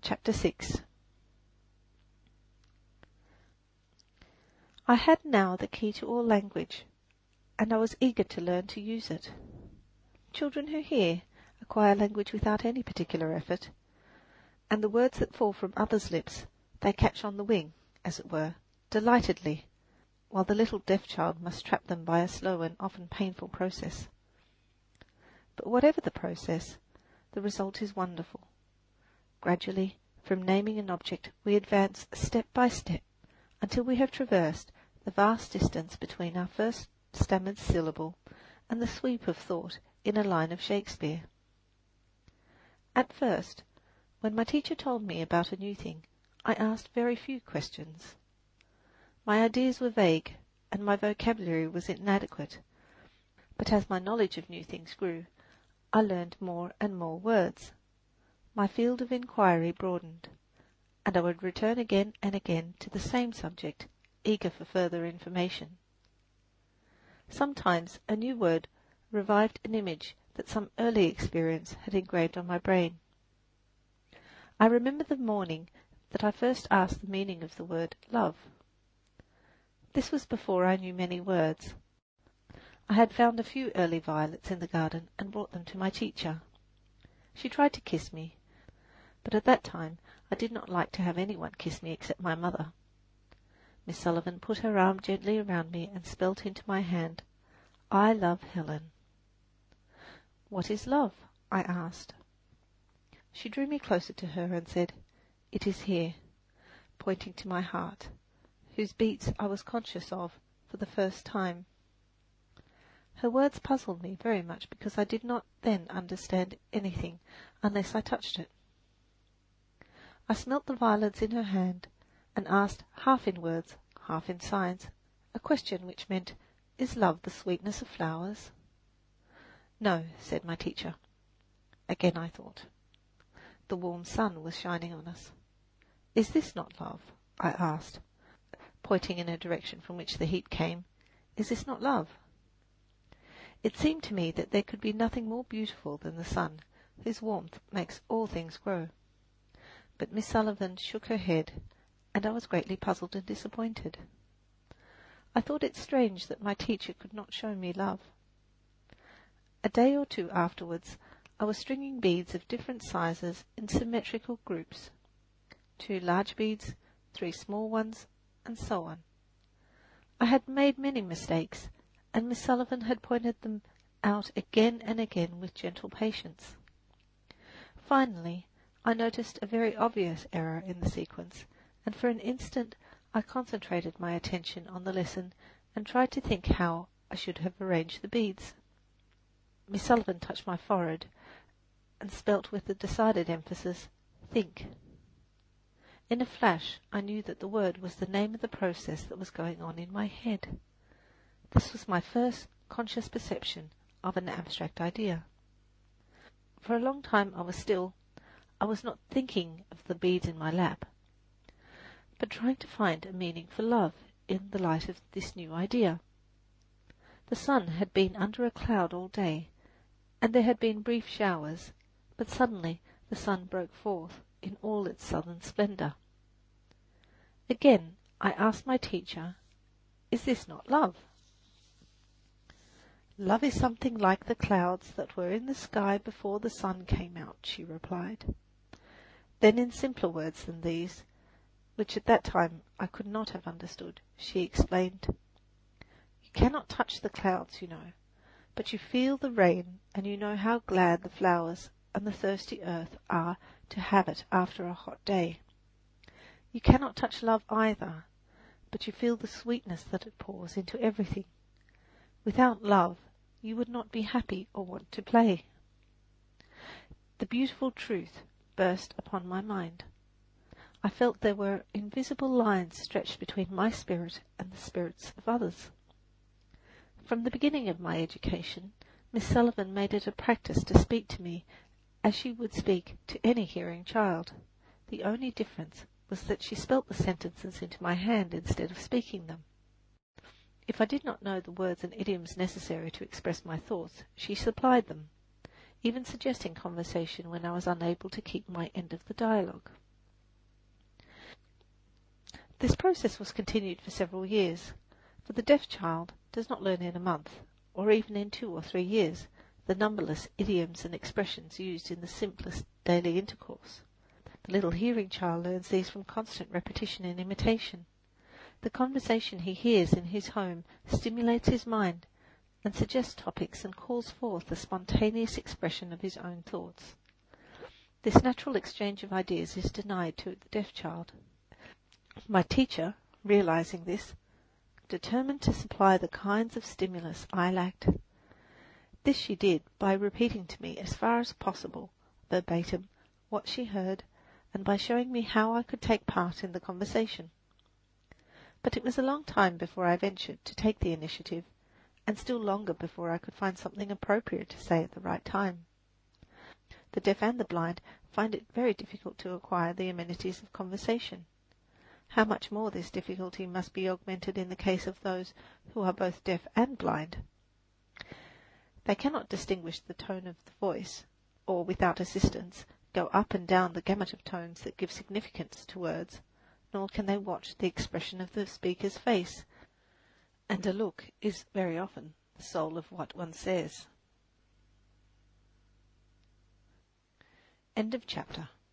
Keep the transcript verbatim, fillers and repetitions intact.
Chapter six. I had now the key to all language, and I was eager to learn to use it. Children who hear acquire language without any particular effort, and the words that fall from others' lips they catch on the wing, as it were, delightedly, while the little deaf child must trap them by a slow and often painful process. But whatever the process, the result is wonderful. Gradually, from naming an object, we advance step by step until we have traversed the vast distance between our first stammered syllable and the sweep of thought in a line of Shakespeare. At first, when my teacher told me about a new thing, I asked very few questions. My ideas were vague, and my vocabulary was inadequate, but as my knowledge of new things grew, I learned more and more words. My field of inquiry broadened, and I would return again and again to the same subject, eager for further information. Sometimes a new word revived an image that some early experience had engraved on my brain. I remember the morning that I first asked the meaning of the word love. This was before I knew many words. I had found a few early violets in the garden and brought them to my teacher. She tried to kiss me, but at that time I did not like to have anyone kiss me except my mother. Miss Sullivan put her arm gently around me and spelt into my hand, "I love Helen." "What is love?" I asked. She drew me closer to her and said, "It is here," pointing to my heart, whose beats I was conscious of for the first time. Her words puzzled me very much because I did not then understand anything unless I touched it. I smelt the violets in her hand and asked, half in words, half in signs, a question which meant, "Is love the sweetness of flowers?" "No," said my teacher. Again I thought. The warm sun was shining on us. "Is this not love?" I asked, pointing in a direction from which the heat came. "Is this not love?" It seemed to me that there could be nothing more beautiful than the sun, whose warmth makes all things grow. But Miss Sullivan shook her head, and I was greatly puzzled and disappointed. I thought it strange that my teacher could not show me love. A day or two afterwards, I was stringing beads of different sizes in symmetrical groups, two large beads, three small ones, and so on. I had made many mistakes, and Miss Sullivan had pointed them out again and again with gentle patience. Finally, I noticed a very obvious error in the sequence, and for an instant I concentrated my attention on the lesson and tried to think how I should have arranged the beads. Miss Sullivan touched my forehead and spelt with a decided emphasis, "Think." In a flash I knew that the word was the name of the process that was going on in my head. This was my first conscious perception of an abstract idea. For a long time I was still. I was not thinking of the beads in my lap, but trying to find a meaning for love in the light of this new idea. The sun had been under a cloud all day, and there had been brief showers, but suddenly the sun broke forth in all its southern splendour. Again I asked my teacher, "Is this not love?" "Love is something like the clouds that were in the sky before the sun came out," she replied. Then in simpler words than these, which at that time I could not have understood, she explained, "You cannot touch the clouds, you know, but you feel the rain, and you know how glad the flowers and the thirsty earth are to have it after a hot day. You cannot touch love either, but you feel the sweetness that it pours into everything. Without love, you would not be happy or want to play." The beautiful truth burst upon my mind. I felt there were invisible lines stretched between my spirit and the spirits of others. From the beginning of my education, Miss Sullivan made it a practice to speak to me as she would speak to any hearing child. The only difference was that she spelt the sentences into my hand instead of speaking them. If I did not know the words and idioms necessary to express my thoughts, she supplied them, even suggesting conversation when I was unable to keep my end of the dialogue. This process was continued for several years, for the deaf child does not learn in a month, or even in two or three years, the numberless idioms and expressions used in the simplest daily intercourse. The little hearing child learns these from constant repetition and imitation. The conversation he hears in his home stimulates his mind and suggests topics and calls forth the spontaneous expression of his own thoughts. This natural exchange of ideas is denied to the deaf child. My teacher, realizing this, determined to supply the kinds of stimulus I lacked. This she did by repeating to me as far as possible, verbatim, what she heard, and by showing me how I could take part in the conversation. But it was a long time before I ventured to take the initiative, and still longer before I could find something appropriate to say at the right time. The deaf and the blind find it very difficult to acquire the amenities of conversation. How much more this difficulty must be augmented in the case of those who are both deaf and blind. They cannot distinguish the tone of the voice, or, without assistance, go up and down the gamut of tones that give significance to words, nor can they watch the expression of the speaker's face, and a look is very often the soul of what one says. End of chapter.